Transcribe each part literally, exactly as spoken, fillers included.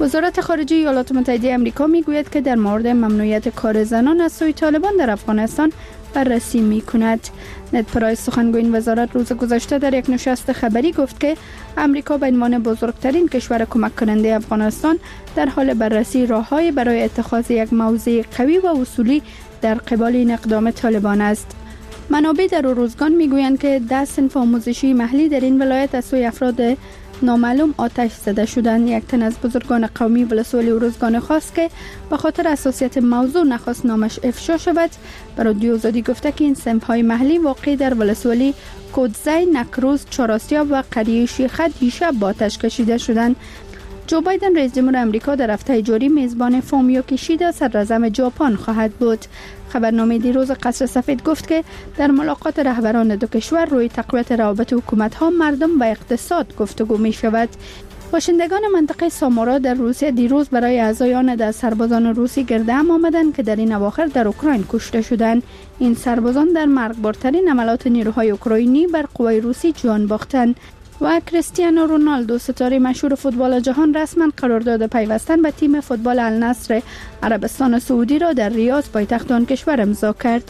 وزارت خارجه ایالات متحده آمریکا میگوید که در مورد ممنوعیت کار زنان از سوی طالبان در افغانستان بررسی می کند. نت پرایس سخنگوی وزارت روز گذشته در یک نشست خبری گفت که آمریکا به عنوان بزرگترین کشور کمک کننده افغانستان در حال بررسی راه‌های برای اتخاذ یک موضع قوی و اصولی در قبال این اقدام طالبان است. منابع در اروزگان میگویند که ده صنف آموزشی محلی در این ولایت از سوی افراد نامعلوم آتش زده شدند. یک تن از بزرگان قومی ولسوالی اروزگان خواست که به خاطر حساسیت موضوع نخواست نامش افشا شود. برای آزادی گفته که این صنف‌های محلی واقع در ولسوالی کودزی، نکروز، چهارآسیا و قریه شیخه دیشب با آتش کشیده شدند. جو بایدن رئیس جمهور آمریکا در هفته جاری میزبان فومیو کیشیدا صدراعظم ژاپن خواهد بود. خبرنامه دیروز قصر سفید گفت که در ملاقات رهبران دو کشور روی تقویت روابط حکومت‌ها، مردم و اقتصاد گفتگو می شود. باشندگان منطقه سامورا در روسیه دیروز برای اعضای آن در سربازان روسی گرد هم آمدند که در این اواخر در اوکراین کشته شدند. این سربازان در مرگبارترین عملیات نیروهای اوکراینی بر قوای روسی جان باختند. و کریستیانو رونالدو ستاره مشهور فوتبال جهان رسما قرارداد پیوستن به تیم فوتبال النصر عربستان سعودی را در ریاض پایتخت آن کشور امضا کرد.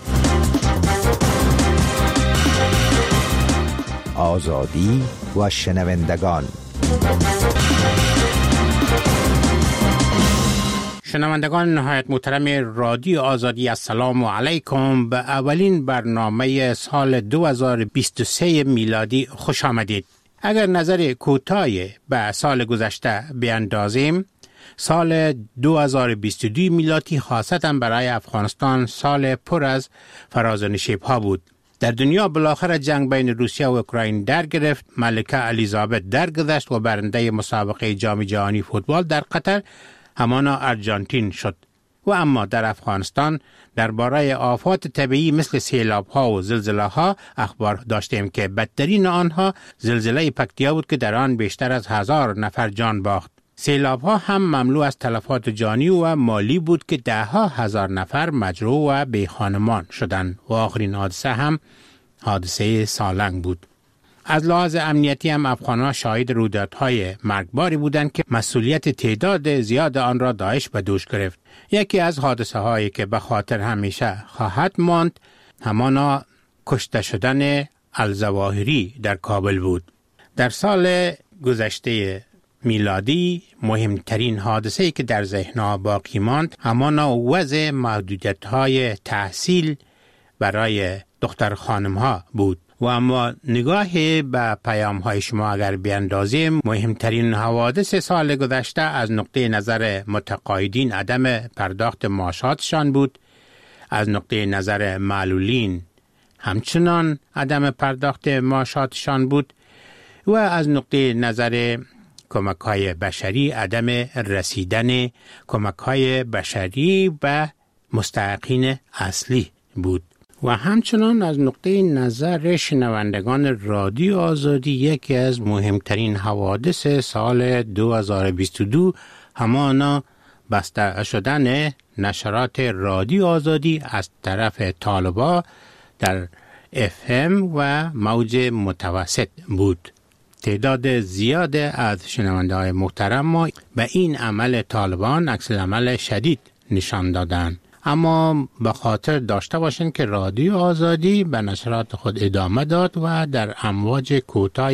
آزادی و شنوندگان. شنوندگان نهایت محترم رادیو آزادی، السلام علیکم. به اولین برنامه سال دو هزار و بیست و سه میلادی خوش آمدید. اگر نظر کوتاهی به سال گذشته بیاندازیم، سال دو هزار و بیست و دو میلادی خاصتا برای افغانستان سال پر از فراز و نشیب ها بود. در دنیا بالاخره جنگ بین روسیه و اوکراین در گرفت، ملکه الیزابت درگذشت و برنده مسابقه جام جهانی فوتبال در قطر همانا آرژانتین شد. و اما در افغانستان درباره آفات طبیعی مثل سیلاب ها و زلزله ها اخبار داشتیم که بدترین آنها زلزله پکتیا بود که در آن بیشتر از هزار نفر جان باخت. سیلاب ها هم مملو از تلفات جانی و مالی بود که ده ها هزار نفر مجروح و بی خانمان شدند و آخرین حادثه هم حادثه سالنگ بود. از لحاظ امنیتی هم افغان‌ها شاهد رویدادهای مرگباری بودند که مسئولیت تعداد زیاد آن را داعش به دوش گرفت. یکی از حادثه هایی که به خاطر همیشه خواهد ماند همانا کشته شدن الظواهری در کابل بود. در سال گذشته میلادی مهمترین حادثه‌ای که در ذهن‌ها باقی ماند همانا وضع محدودیت‌های تحصیل برای دختر خانم‌ها بود. و اما نگاه به پیام های شما اگر بیاندازیم، مهمترین حوادث سال گذشته از نقطه نظر متقاعدین عدم پرداخت معاشاتشان بود، از نقطه نظر معلولین همچنان عدم پرداخت معاشاتشان بود و از نقطه نظر کمک های بشری عدم رسیدن کمک های بشری به مستحقین اصلی بود. و همچنان از نقطه نظر شنوندگان رادیو آزادی یکی از مهمترین حوادث سال دو هزار و بیست و دو همانا بسته شدن نشرات رادیو آزادی از طرف طالبا در اف ام و موج متوسط بود. تعداد زیاد از شنونده های محترم ما به این عمل طالبان عکس العمل شدید نشان دادند. اما به خاطر داشته باشین که رادیو آزادی به نشرات خود ادامه داد و در امواج کوتاه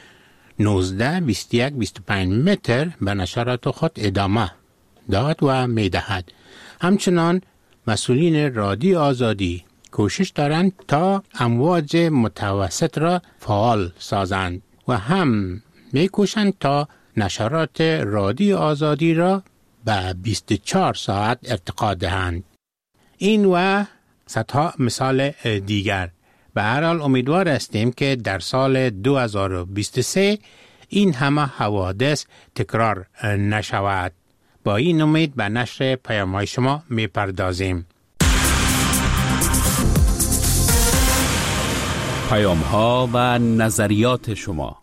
نوزده، بیست و یک، بیست و پنج متر به نشرات خود ادامه داد و میدهد. همچنان مسئولین رادیو آزادی کوشش دارند تا امواج متوسط را فعال سازند و هم میکوشند تا نشرات رادیو آزادی را به بیست و چهار ساعت ارتقا دهند. این و صدها مثال دیگر. به هر حال امیدوار هستیم که در سال دو هزار و بیست و سه این همه حوادث تکرار نشود. با این امید به نشر پیام‌های شما می‌پردازیم. پیام‌ها و نظریات شما.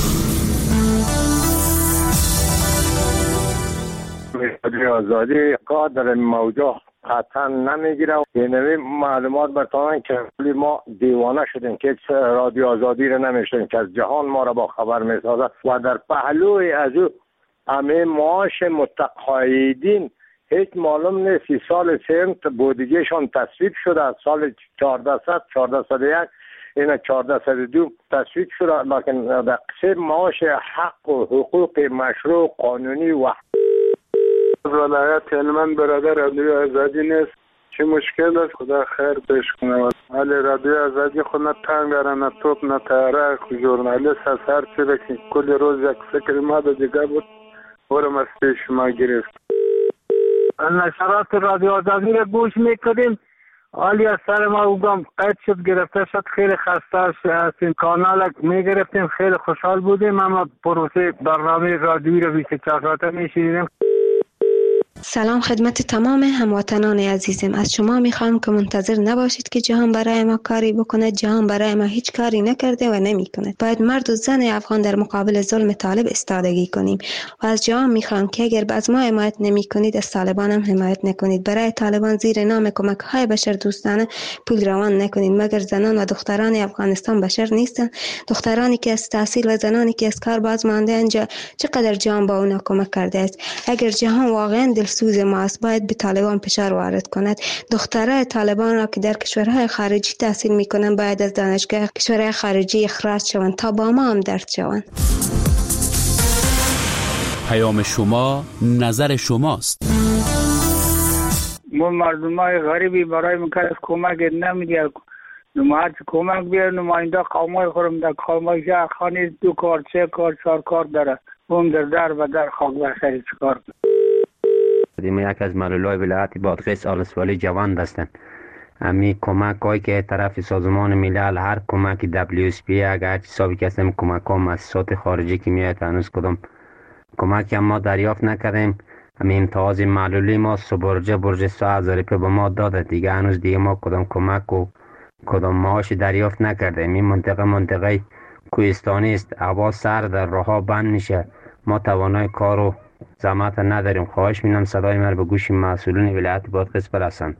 رادیو آزادی قادر موجه قطعا نمیگیره. یعنی معلومات برتانن که ما دیوانه شدیم که رادیو آزادی رو نمیشتیم که از جهان ما را با خبر میسازد و در پهلوی از او همه معاش متقاعدین هیچ معلوم نیست. سال سیم بودجهشان تصویب شده، از سال چهارصد چهارصد و یک این چهارصد و دو تصویب شده، لکن در قسم معاش حق و حقوق مشروع قانونی و ولایت هلمند برادر رادیو آزادی نیست. چه مشکل است؟ خدا خیر پیش کنه. ولی رادیو آزادی خود نه تنگ داره، نه توپ، نه تیاره. ژورنالیست از هر چی که کل روز یک فکر ما به دیگه بود برم از پیش ما گرفت. نشرات رادیو آزادی را گوش میکردیم، حالی از سر ما اوگم قید شد، گرفته شد. خیلی خسته هستیم. کانال میگرفتیم، خیلی خوشحال بودیم. اما پروسه برنامه رادیویی را بیست و چهار ساعته میشیدیم. سلام خدمت تمام هموطنان عزیزم. از شما میخوام که منتظر نباشید که جهان برای ما کاری بکنه. جهان برای ما هیچ کاری نکرده و نمیکنه. باید مرد و زن افغان در مقابل ظلم طالب ایستادگی کنیم و از جهان میخوام که اگر از ما حمایت نمیکنید از طالبان هم حمایت نکنید. برای طالبان زیر نام کمک های بشر دوستانه پول روان نکنید، مگر زنان و دختران افغانستان بشر نیستن؟ دخترانی که از تحصیل و زنانی که از کار باز مانده انجا چقدر جهان با اونا کمک کرده است؟ اگر جهان واقعا دلسوز ما است باید به طالبان فشار وارد کند. دخترای طالبان را که در کشورهای خارجی تحصیل میکنن باید از دانشگاه کشورهای خارجی اخراج شوند تا با ما هم درد شوند. پیام شما نظر شماست. ما مردمای غریبی برای مکرس کمک نمیدید. نماز کمک بیار. نماینده قومای خورم در قومای شهر خانی دو کار سه کار چهار کار داره. اون در در و در خاک بخشی چکار ما یک از معلولای ولایت بادغیس آلسوالی جوان هستند. امی کمک هایی که طرف سازمان ملل هر کمک دبلیو اس پی اگر حسابی که هستیم کمک ها مؤسسات خارجی که میاد هنوز کدام کمک هم ما دریافت نکردیم. امی امتیاز معلولی ما سبرجه برج سه هزار روپیه به ما داده، دیگه هنوز دیگه ما کدام کمک و کدام معاش دریافت نکردیم. این منطقه منطقه کوهستانی است، هوا سرد، راهها بند میشه، ما توانای کار و زحمت نداریم. خواهش می‌کنم صدای من به گوش مسئولین ولایت بادغیس برسند.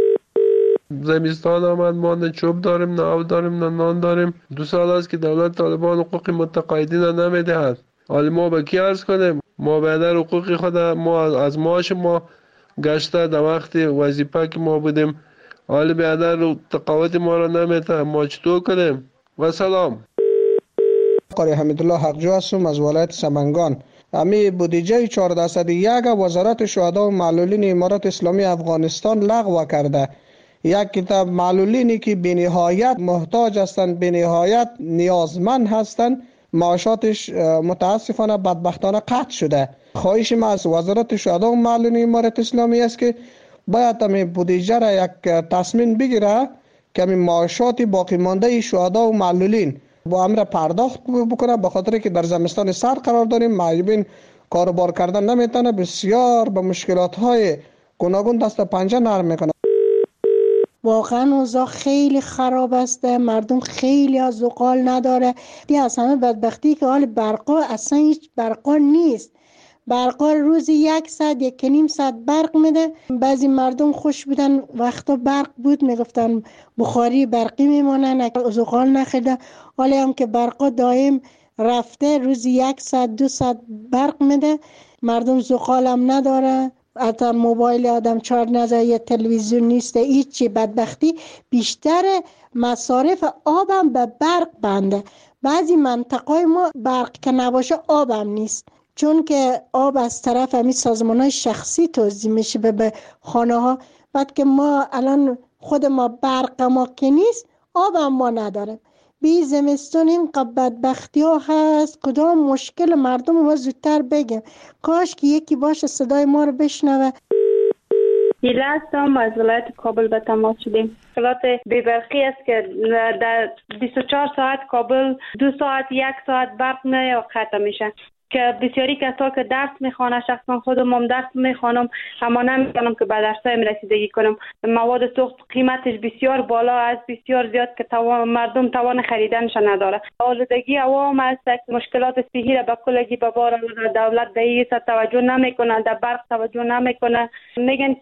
زمستان آمد، ما نه چوب داریم، نه آب داریم، نه نان داریم. دو سال است که دولت طالبان حقوق متقاعدین را نمیدهد. حالا ما به کی عرض کنیم؟ ما بیادر حقوق خود ما از معاش ما گشته در وقت وظیفه که ما بودیم، حالا بیادر تقاعد ما را نمیده. ما چطور کنیم؟ و سلام. قاری حمیدالله حقجو هستم از ولایت سمنگان. امی بودجه چهارصد و یک وزارت شهدا و معلولین امارات اسلامی افغانستان لغو کرده. یک کتاب معلولینی که به نهایت محتاج هستند، به نهایت نیازمند هستند، معاشاتش متاسفانه بدبختانه قطع شده. خواهش ما از وزارت شهدا و معلولین امارات اسلامی است که باید امی بودجه را یک تصمیم بگیره که امی معاشات باقی مانده شهدا و معلولین با امر پرداخت بکنه، به خاطر که در زمستان سر قرار داریم، معیبین کاروبار کردن نمیتونه، بسیار به مشکلات های گوناگون دست و پنجه نرم میکنه. واقعا اوضاع خیلی خراب است، مردم خیلی از زغال نداره. دی از همه بدبختی که حال برقا اصلا هیچ برقا نیست. برقا روزی یک ساعت یک نیم ساعت برق میده. بعضی مردم خوش بودن وقتا برق بود میگفتن بخاری برقی میمونن، زغال نخیده. حالا هم که برقا دائم رفته، روزی یک ساعت دو ساعت برق میده، مردم زغال هم نداره. حتی موبایل آدم چارج نزده، یا تلویزیون نیست، هیچی. بدبختی بیشتر مصارف آبم به برق بنده. بعضی منطقه ما برق که نباشه آبم نیست، چون که آب از طرف همین سازمان‌های شخصی توزیع میشه به خانه ها. بعد که ما الان خود ما برق ما که نیست، آب هم ما نداریم. بی زمستون این بدبختی ها هست. کدام مشکل مردم ما زودتر بگیم. کاش که یکی باشه صدای ما رو بشنوه. دیله هستم، از ولایت کابل به تماس شدیم. مشکلات بی‌برقی است که در بیست و چهار ساعت کابل دو ساعت یک ساعت برق نه قطع میشه، که بسیاری کسا که درس میخوانه، شخصا خودم هم درس میخوانم اما نمیتونم که به درسایم رسیدگی کنم. مواد سوخت قیمتش بسیار بالا است، بسیار زیاد که توان مردم توان خریدنش نداره. آلودگی هوا هم است، مشکلات صحی را به کلگی به بار آورده. دولت به این توجه نمیکنه، در برق توجه نمیکنه. میگن که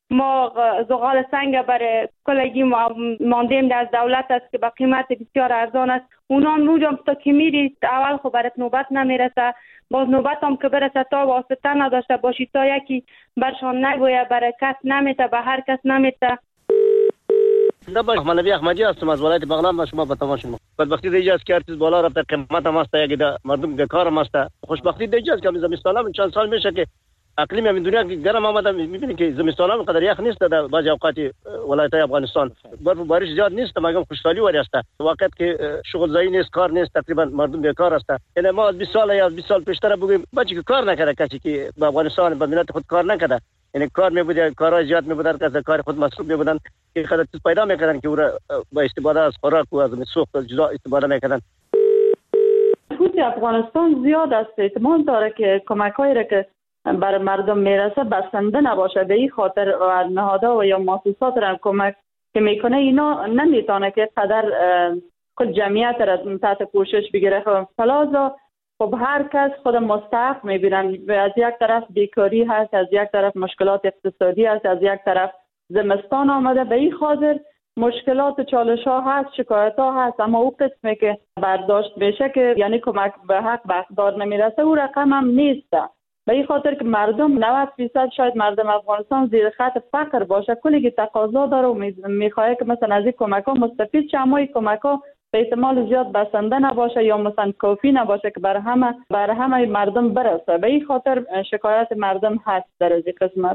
ما زغال سنگ برای کلگی ماندیم از دولت است که با قیمت بسیار ارزان است. اونا موجم تا که میری اول خب برات نوبت نمیرسه، باز نوبت هم که برسه تا واسطه نداشته باشی، تا یکی برشان نگویه برای کس نمیته، به هر کس نمیته. دبا احمدی احمدی هستم از ولایت بغلان. شما به تماشا بدبختی دیگه است که ارتش بالا رفته، قیمت هم است، یک مردم بیکار هم است. خوشبختی دیگه است که زمستان هم چند سال میشه که اقلیم همین دنیا گرم آمده، میبینید که زمستان هم قدر یخ نیست در بعضی اوقات ولایت افغانستان، برف و بارش زیاد نیست، مگم خوشحالی وری است. وقت که شغل زایی نیست، کار نیست، تقریبا مردم بیکار است. یعنی ما از بیست سال یا بیست سال پیشتر بگیم بچه که کار نکرده، کسی که به افغانستان به ملت خود کار نکرده، یعنی کار میبوده، کارهای زیاد میبودن که از کار خود مصروف میبودن که خود چیز پیدا میکردن که او را با استفاده از خوراک و از سوخت جدا استفاده میکردن. حکومت افغانستان زیاد است، احتمال داره که کمک‌هایی را که برای مردم میرسه بسنده نباشه، به این خاطر نهادها و یا مؤسسات را کمک که میکنه اینا نمیتونه که قدر خود جمعیت را تحت پوشش بگیره. فلازا خب هر کس خود مستحق میبینن، از یک طرف بیکاری هست، از یک طرف مشکلات اقتصادی هست، از یک طرف زمستان آمده، به این خاطر مشکلات و چالش ها هست، شکایت ها هست، اما او قسمی که برداشت بشه که یعنی کمک به حق به اقدار نمیرسه، او رقم هم نیست. به این خاطر که مردم نود درصد شاید مردم افغانستان زیر خط فقر باشه، کلی که تقاضا داره و میخواد که مثلا از این کمک ها مستفید شه، اما این کمک ها به احتمال زیاد بسنده نباشه یا مثلا کافی نباشه که برای همه برای همه مردم برسه. به این خاطر شکایت مردم هست در از این قسمت.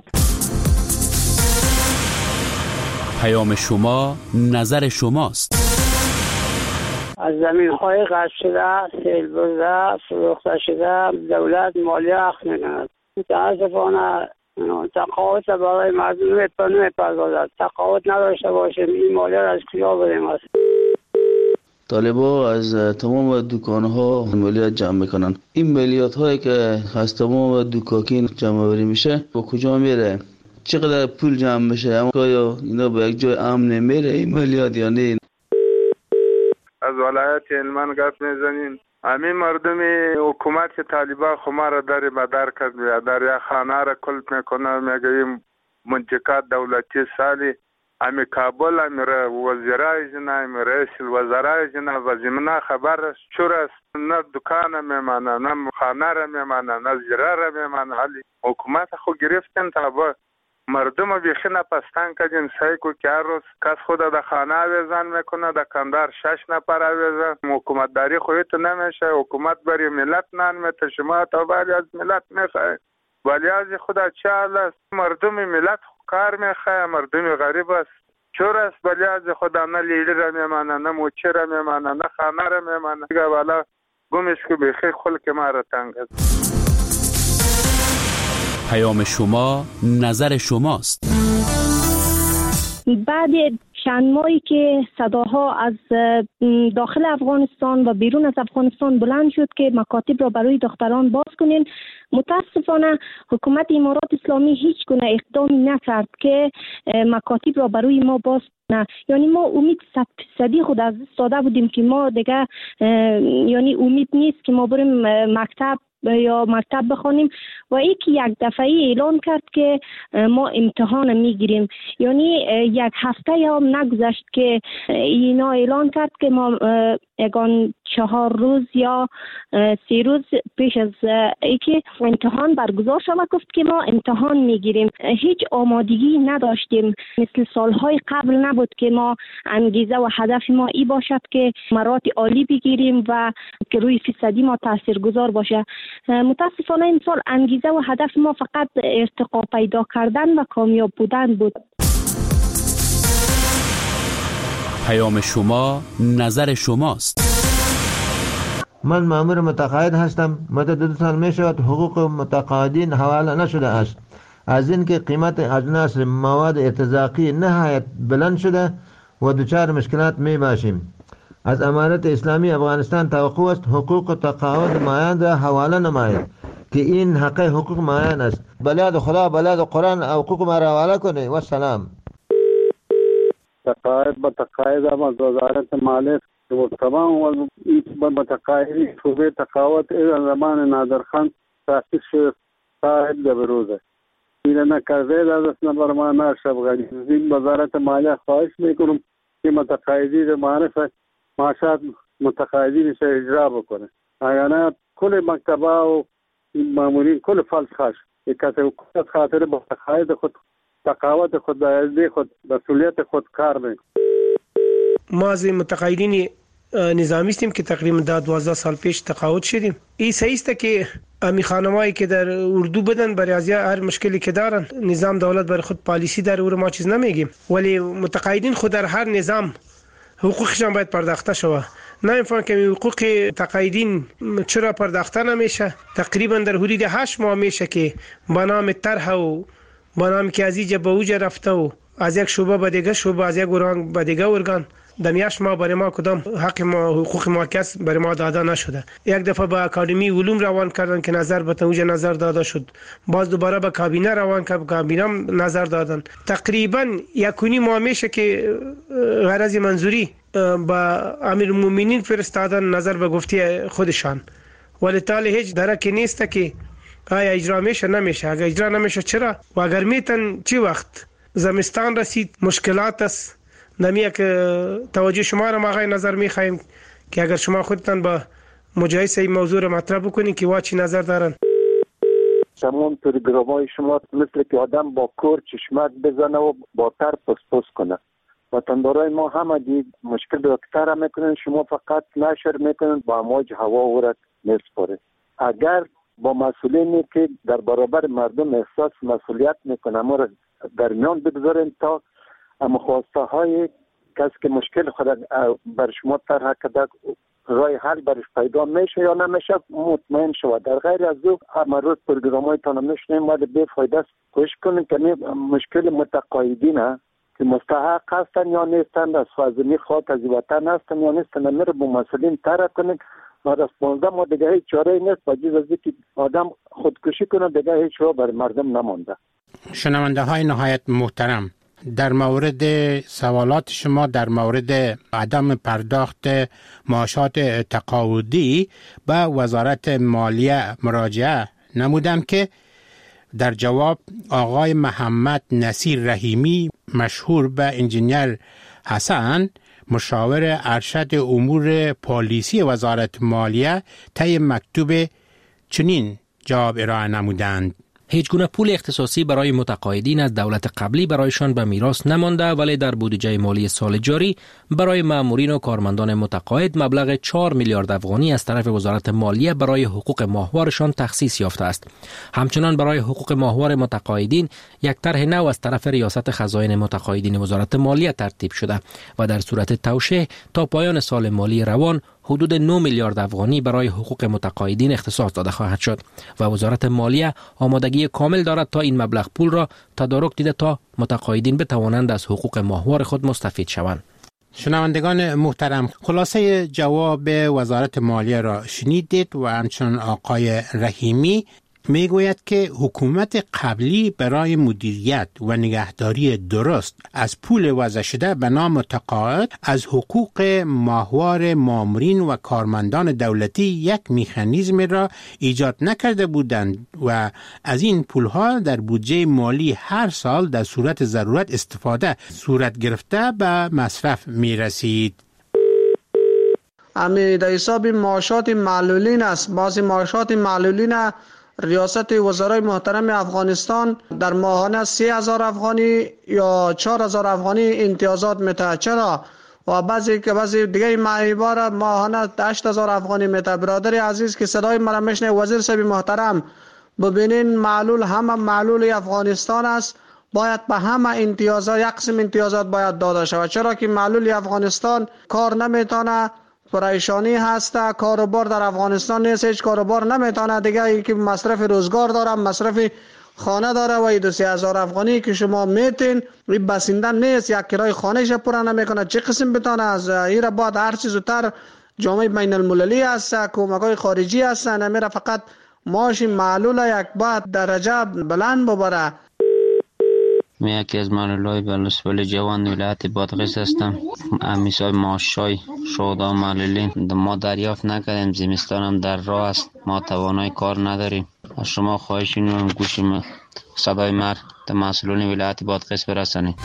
پیام شما نظر شماست. از زمین های قطع شده، سیل برده، فروخته شده، دولت مالیه اخذ میکند. متاسفانه تقاوت برای مردم نمیپردازد. تقاوت نداشته باشیم این مالیه را از کجا بریم است. طالبا از تمام دکانها مالیات جمع میکنن. این مالیات هایی که از تمام دکاکین جمع بری میشه با کجا میره؟ چقدر پول جمع میشه؟ اما آیا اینا به یک جای امن نمیره این مالیات یا نه؟ از ولایت هلمند گپ میزنیم. همین مردم حکومت که طالبان خما را در بدر کرد، در یک خانه را کلپ میکنه، میگه این منطقه دولتی سالی امی کابل امی وزیرای جنا امی رئیس الوزرای جنا و زمینه خبر است چور است، نه دکان میمانه، نه خانه را میمانه، نه زیره را میمانه. حالی حکومت خود گرفتن تا با مردم بیخی نپستن کردین. سعی کو که هر روز کس خود در خانه آویزان میکنه، در کندار شش نفر آویزان. حکومت داری خودت نمیشه، حکومت برای ملت نان میته، شما تا ولی از ملت میخواه، ولی از خدا چه حال است؟ مردم ملت کار میخواه، مردم غریب است چور است، ولی از خدا نه لیلی را میمانه، نه موچه را میمانه، نه خانه را میمانه. دیگه والا گمش که بیخی خلق ما را تنگ است. پیام شما نظر شماست. بعد چند ماهی که صداها از داخل افغانستان و بیرون از افغانستان بلند شد که مکاتب را برای دختران باز کنین، متاسفانه حکومت امارات اسلامی هیچ گونه اقدامی نکرد که مکاتب را برای ما باز کنه. یعنی ما امید صد فیصدی خود از دست داده بودیم که ما دیگه یعنی امید نیست که ما بریم مکتب یا مکتب بخونیم و یکی یک دفعه اعلان کرد که ما امتحان میگیریم. یعنی یک هفته هم نگذشت که اینا اعلان کرد که ما اگان چهار روز یا سه روز پیش از اینکه امتحان برگزار شود گفت که ما امتحان میگیریم. هیچ آمادگی نداشتیم، مثل سالهای قبل نبود که ما انگیزه و هدف ما ای باشد که مراتب عالی بگیریم و که روی فیصدی ما تاثیرگذار باشه. متاسفانه این سال انگیزه و هدف ما فقط ارتقا پیدا کردن و کامیاب بودن بود. پیام شما نظر شماست. من مأمور متقاعد هستم. مدت دو سال می شود حقوق متقاعدین حواله نشده است. از اینکه قیمت اجناس مواد ارتزاقی نهایت بلند شده و دچار مشکلات می باشیم. از امارت اسلامی افغانستان توقع است حقوق تقاعد مایان را حواله نماید که این حق حقوق مایان است. بلاد خدا بلاد قرآن حقوق ما را حواله کنه. و سلام. تقاعد با تقاعد هم از وزارت مالیه و تمام متقاعدین صوبه تقاعد از زمان نادرخان تاسیس شد تا به روزه این نکرده در دست نبر ما نشب غنی این وزارت مالیه خواهش میکنم که متقاعدین معرفت معاشات متقاعدینش اجرا بکنه اگر نه کل مکتبه و مامورین کل فلس خاش یک کسی خاطر با متقاعد خود تقاوت خود دایده خود مسئولیت خود کار میکنه. ما از متقاعدین نظامی هستیم که تقریبا در دوازده سال پیش تقاعد شدیم. این صحیح است که امی خانمایی که در اردو بدن برای از هر مشکلی که دارن نظام دولت برای خود پالیسی داره و ما چیز نمیگیم ولی متقاعدین خود در هر نظام حقوقشان باید پرداخته شود. نمیفهم که حقوق تقاعدین چرا پرداخته نمیشه. تقریبا در حدود هشت ماه میشه که با نام طرح و با نام که از اینجا به اوجا رفته و از یک شعبه به دیگه شعبه از یک ارگان به دیگه ارگان دمیاش ما برای ما کدام حق ما حقوق ما کس برای ما داده نشده. یک دفعه به اکادمی علوم روان کردن که نظر به توجه نظر داده شد. باز دوباره به کابینه روان کرد کابینه نظر دادن. تقریبا یکونی ما میشه که غرض منظوری با امیرالمومنین فرستادن نظر به گفته خودشان ولی تاله هیچ درکی نیست که آیا اجرا میشه نمیشه. اگر اجرا نمیشه چرا و اگر میتن چی وقت زمستان رسید مشکلات است. نمیه که توجه شما را ما آقای نظر میخوایم که اگر شما خودتان با مجایسه این موضوع را مطرح بکنین که واچی نظر دارن. تمام پروگرام‌های شما مثل که آدم با کور چشمک بزنه و با تر پس پس کنه. وطندارای ما همه دید مشکل دکتر میکنن شما فقط نشر میکنن با امواج هوا ورد میسپاره. اگر با مسئولینی که در برابر مردم احساس مسئولیت میکنن ما را در میان بگذارین تا اما خواسته های کسی که مشکل خود بر شما طرح کرده رای حل برش پیدا میشه یا نمیشه مطمئن شود. در غیر از او همه روز پروگرام های تانو میشنیم ولی بی فایده است. کوشش کنیم که مشکل متقاعدین که مستحق هستن یا نیستن از خازمی خاک از وطن هستن یا نیستن میره با مسئولین طرح کنیم و از پانزده ما دیگه هیچ چاره نیست با جز از که آدم خودکشی کنه دیگه هیچ راه بر مردم نمانده. شنونده های نهایت محترم، در مورد سوالات شما در مورد عدم پرداخت معاشات تقاعدی به وزارت مالیه مراجعه نمودم که در جواب آقای محمد نصیر رحیمی مشهور به انجینیر حسن مشاور ارشد امور پالیسی وزارت مالیه طی مکتوب چنین جواب ارائه نمودند: هیچ گونه پول اختصاصی برای متقاعدین از دولت قبلی برایشان به میراث نمانده ولی در بودجه مالی سال جاری برای مامورین و کارمندان متقاعد مبلغ چهار میلیارد افغانی از طرف وزارت مالیه برای حقوق ماهوارشان تخصیص یافته است. همچنان برای حقوق ماهوار متقاعدین یک طرح نو از طرف ریاست خزاین متقاعدین وزارت مالیه ترتیب شده و در صورت توشیح تا پایان سال مالی روان حدود نه میلیارد افغانی برای حقوق متقاعدین اختصاص داده خواهد شد و وزارت مالیه آمادگی کامل دارد تا این مبلغ پول را تدارک دیده تا متقاعدین بتوانند از حقوق ماهوار خود مستفید شوند. شنوندگان محترم، خلاصه جواب وزارت مالیه را شنیدید و همچنان آقای رحیمی میگوید که حکومت قبلی برای مدیریت و نگهداری درست از پول وضع شده به نام تقاعد از حقوق ماهوار مامورین و کارمندان دولتی یک مکانیزم را ایجاد نکرده بودند و از این پولها در بودجه مالی هر سال در صورت ضرورت استفاده صورت گرفته به مصرف می رسید. امی در حساب معاشات معلولین است. بعضی معاشات معلولین ریاست وزرای محترم افغانستان در ماهانه سه هزار افغانی یا چهار هزار افغانی امتیازات میده. چرا؟ و بعضی که بعضی دیگه معیبار ماهانه هشت هزار افغانی میده. برادر عزیز که صدای مرا میشنه، وزیر صاحب محترم ببینین معلول همه معلول افغانستان است، باید به همه امتیازات یک قسم امتیازات باید داده شود. چرا که معلول افغانستان کار نمیتونه، پریشانی هسته، کاروبار در افغانستان نیست، هیچ کاروبار نمیتونه دیگه، ای که مصرف روزگار داره، مصرف خانه داره و این دو سه هزار افغانی که شما میتین این بسنده نیست، یک کرای خانه ش پورا نمیکنه. چه قسم بتونه از این را بعد هر چیز زودتر جامعه بین المللی هست، کمک‌های خارجی هست، نمیره فقط معاش معلول یک بعد درجه بلند ببره. من یکی از معلولای بلوسپل جوان ولایت بادغیس هستم. امیسای معاشای شهدا معلولین ما دریافت نکردیم، زمستان هم در راه است، ما توانای کار نداریم. از شما خواهش می‌کنم گوش صدای مر تا مسئولین ولایت بادغیس برسانید.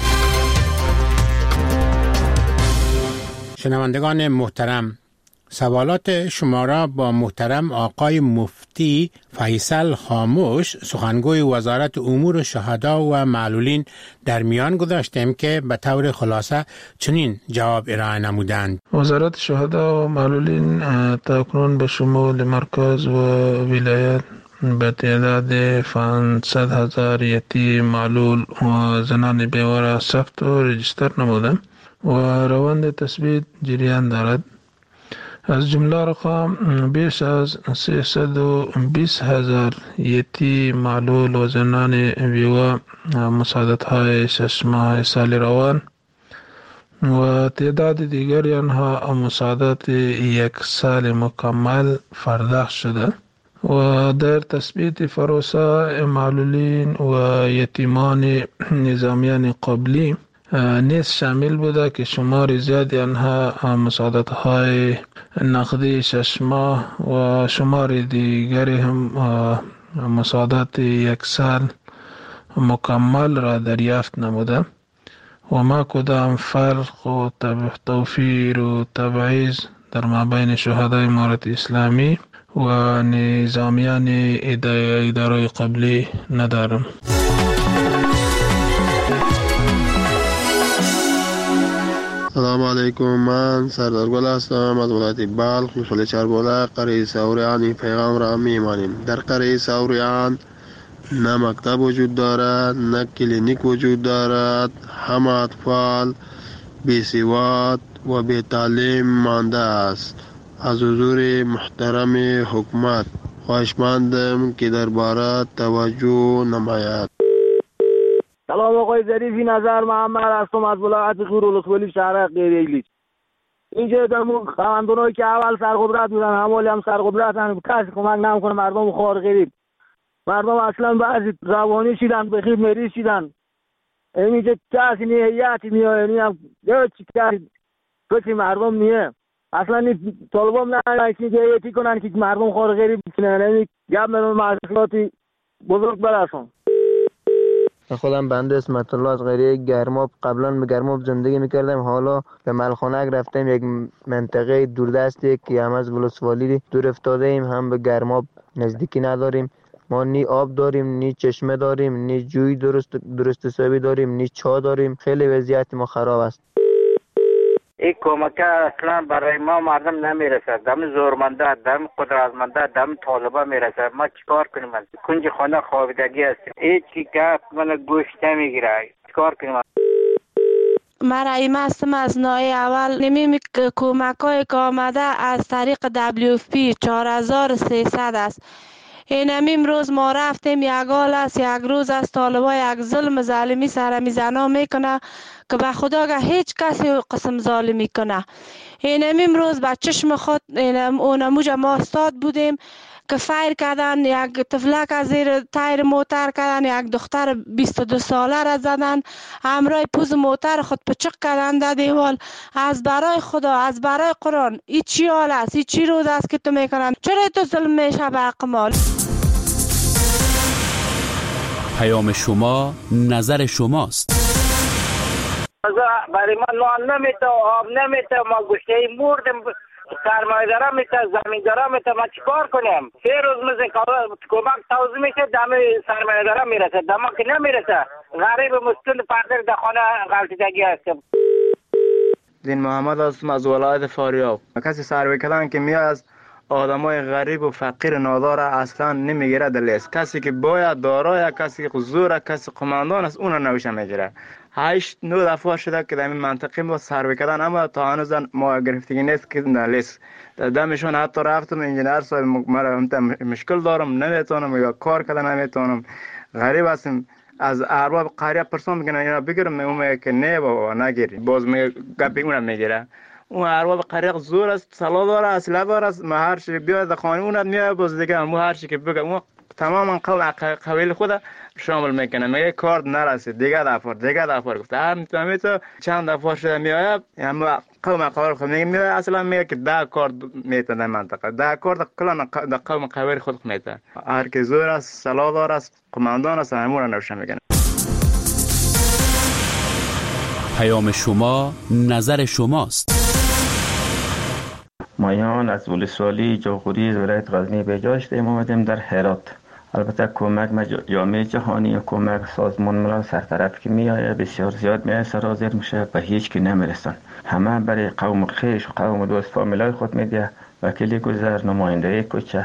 شنوندگان محترم، سوالات شما را با محترم آقای مفتی فیصل خاموش سخنگوی وزارت امور شهدا و معلولین در میان گذاشتیم که به طور خلاصه چنین جواب ارائه نمودند. وزارت شهدا و معلولین تاکنون به شمول مرکز و ولایت به تعداد پانصد هزار یتیم معلول و زنان بیواره ثبت و رجیستر نمودند و روند تثبیت جریان دارد. از جمله رقم بیش از سیصد و بیست هزار یتیم معلول و زنان بیوه مساعدت های شش ماه سال روان و تعداد دیگری آنها مساعدت یک سال مکمل پرداخت شده و در تثبیت پروسه معلولین و یتیمان نظامیان قبلی نیز شامل بوده که شمار زیادی آنها مساعدت های نقدی شش ماه و شمار دیگری هم مساعدت یک سال مکمل را دریافت نموده و ما کدام فرق و توفیر و تبعیض در مابین شهدای امارت اسلامی و نظامیان اداره قبلی ندارم. سلام علیکم، من سردار گل هستم از ولایت بلخ، محل چربوله. قریه سوریان این پیغام را میمانیم. در قریه سوریان نه مکتب وجود دارد، نه کلینیک وجود دارد. همه اطفال بی سواد و بی تعلیم مانده است. از حضور محترم حکومت خواهشمندم که درباره توجه نماید. سلام آقای ظریفی، نظر محمد هستم از ولایت غور ولسوالی شهر غیریلی. اینجا دارم خواندونایی که اول سرقدرت بودن همالی هم سرقدرتن، کسی کمک نمیکنه مردم خوار غریب. مردم اصلا بعضی روانی شدن، بخیر مریض شدن. اینجا کسی نیه، هیئتی میاد، یعنی هم چی کسی کسی مردم نیه. اصلا این طالبان نه که هیئتی کنن که مردم خوار غریب بکنن. یعنی گپ من معلوماتی بزرگ برسون. خودم بنده اسمت الله از قریه گرماب. قبلا به گرماب زندگی میکردم، حالا به ملخانک رفتیم، یک منطقه دوردستی که هم از ولسوالی دور افتاده ایم، هم به گرماب نزدیکی نداریم. ما نی آب داریم، نی چشمه داریم، نی جوی درست درست حسابی داریم، نی چا داریم. خیلی وضعیت ما خراب است. این کمک اصلا برای ما مردم نمیرسه. دم زورمنده، دم قدرتمنده، دم طالبا میرسه. ما چیکار کنیم؟ کنج خانه خوابیدگی هستیم. هیچ کی گپ من گوش نمیگیره. چیکار کنیم؟ من رایمه هستم از نای اول. نمی کمک های که آمده از طریق دبلیو اف پی چهار هزار و سیصد است. این امروز ما رفتیم، یک حال است، یک روز است، طالبا یک ظلم ظالمی سر میزنا میکنه که به خدا که هیچ کسی قسم ظالمی کنه. این امروز به چشم خود اون موجه ما استاد بودیم که فایر کردن، یک طفلک از زیر تایر موتر کردن، یک دختر بیست و دو ساله را زدن، همراه پوز موتر خود پچق کردن در دیوال. از برای خدا، از برای قرآن، این چی حال است؟ این چی روز است که تو میکنن؟ چرا تو ظلم میشه به حق مال؟ پیام شما نظر شماست. برای ما نان نمیته، آب نمیته، ما گوشته مردم، سرمایه‌دارا میته، زمیندارا میته، ما چیکار کنیم؟ سه روز مثل کمک توضیح میشه، دم سرمایه‌دارا میرسه، دم که نمیرسه. غریب مستون پردر در خانه غلطیدگی هستم. دین محمد هستم از ولایت فاریاب. کسی سروی کردن که میاد از آدمای غریب و فقیر نادار اصلا نمیگیره در لیست. کسی که باید دارای، کسی که زور، کسی قماندان است، اون نوشه میگیره. هشت نو دفعه شده که در این منطقه ما سروی کردن، اما تا هنوز ما گرفتگی نیست که در لیست. دمشون حتی رفتم انجینر صاحب مرا مشکل دارم، نمیتونم یا کار کردن نمیتونم. غریب هستم. از ارباب قریه پرسون میگن اینا بگیرم، اون که نه بابا نگیری، باز میگه گپی اونم میگیره. اون ارباب قریق زور است، سلا داره، اسلحه داره، ما هر چی بیاد خانه اونم میاد، باز دیگه مو هر چی که بگه اون تمام قوم قبیل خود شامل میکنه. میگه کارت نرسید دیگه دفعه دیگه دفعه گفته هم تو چند دفعه شده میآید اما قوم قبیل خود میگه میآید اصلا میگه که ده کارت میته در منطقه ده کارت کلا در قوم قبیل خود میته. هر کی زور است سلادار است قماندان است همون را نوشته میکنه. پیام شما نظر شماست. مایان از ولسوالی جاغوری ولایت غزنی به جا هستیم اومدیم در هرات. البته کمک جامعه جهانی و کمک سازمان ملل سرطرف که میآید بسیار زیاد میآید سرازیر میشه و هیچ کی نمیرسن. همه برای قوم خیش و قوم دوست فامیلای خود میده. وکیل گذر نماینده کوچه.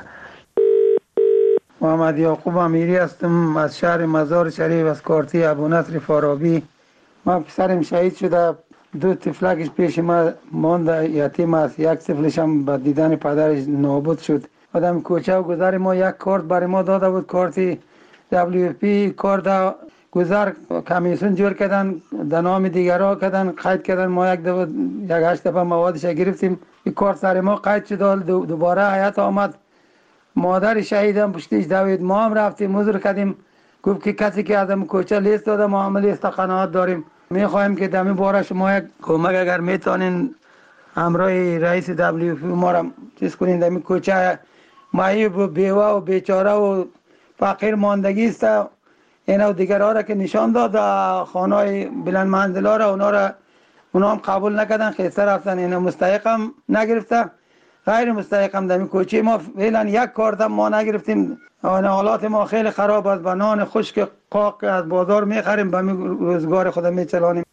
محمد یعقوب امیری هستم از شهر مزار شریف از کارتی ابونصر فارابی. ما پسرم شهید شده، دو طفلکش پیش ما مانده یتیم است، یک طفلش هم با دیدن پدرش نابود شد. آدم کوچه و گذر ما یک کارت برای ما داده بود، کارتی دبلیو پی کارت گذر کمیسیون جور کردن در نام دیگرها کردن قید کردن. ما یک دفعه یک هشت دفعه موادش گرفتیم، این کارت سر ما قید شد. دوباره حیات آمد، مادر شهیدم پشتیش دوید. ما هم رفتیم حضور کردیم، گفت که کسی که آدم کوچه لیست داده ما هم لیست قناعت داریم. میخوایم که دمی باره شما یک کمک اگر میتونین همراه رئیس دبلیو پی ما را چیز کنین. دمی کوچه معیوب و بیوه و بیچاره و فقیر ماندگی است. اینا و دیگرها را که نشان داد خانه بلند منزل ها را اونا را اونا هم قبول نکردن، خیسته رفتن. اینا مستحق هم نگرفته، غیر مستحق هم. دمی کوچه ما فعلا یک کارت هم ما نگرفتیم. حالات ما خیلی خراب است، با نان خشک قاق از بازار میخریم، با روزگار خود میچلانیم.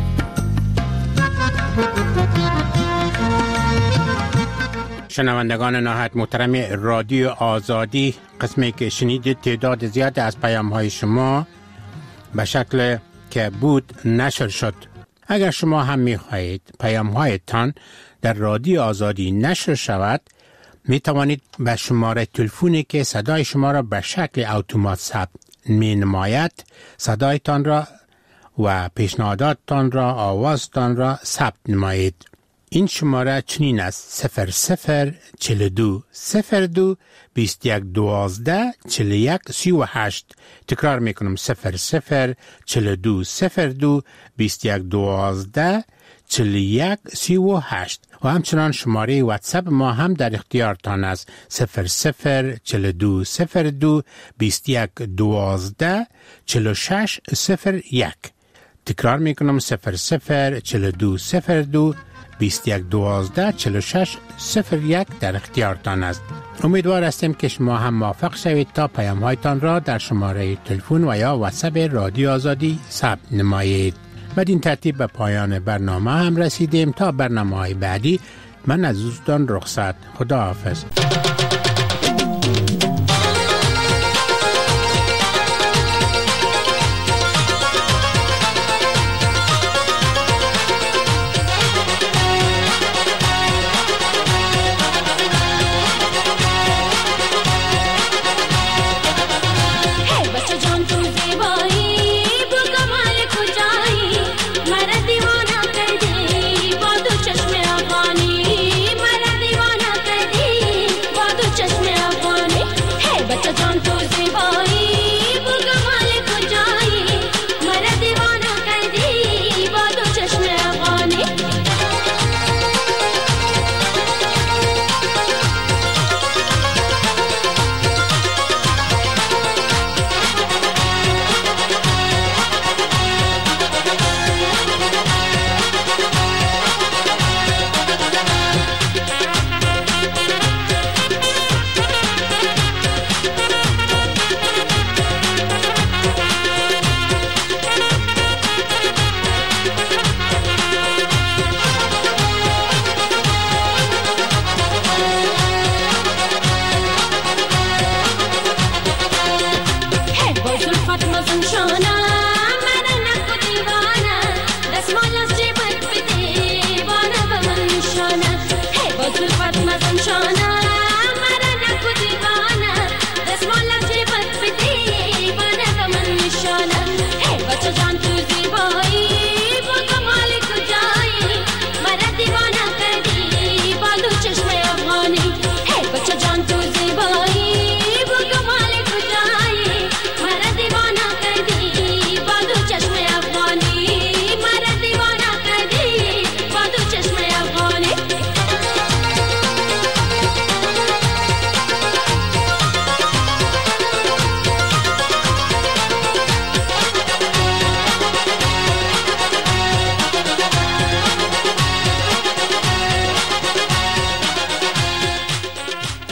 شنوندگان نهایت محترم رادیو آزادی، قسمی که شنیدید تعداد زیاد از پیام های شما به شکل که بود نشر شد. اگر شما هم میخواهید پیام هایتان در رادیو آزادی نشر شود، می توانید به شماره تلفنی که صدای شما را به شکل اتومات ثبت می نماید صدایتان را و پیشنهاداتتان را آوازتان را ثبت نمایید. این شماره چنین است: صفر صفر چهل دو صفر دو بیست یک دوازده چهل یک سی و هشت. تکرار می کنم: صفر صفر چهل دو صفر دو بیست یک دوازده چهل یک سی و هشت. و همچنان شماره واتساپ ما هم در اختیارتان است: صفر صفر چهل دو صفر دو بیست یک دوازده چهل شش صفر یک. تکرار می کنم: صفر صفر چهل دو صفر دو بیست یک دوازده چهل شش صفر یک در اختیارتان است. امیدوار هستیم که شما هم موفق شوید تا پیام هایتان را در شماره تلفن و یا واتساپ رادیو آزادی ثبت نمایید. بدین ترتیب به پایان برنامه هم رسیدیم. تا برنامه های بعدی من از دوستان رخصت. خدا حافظ.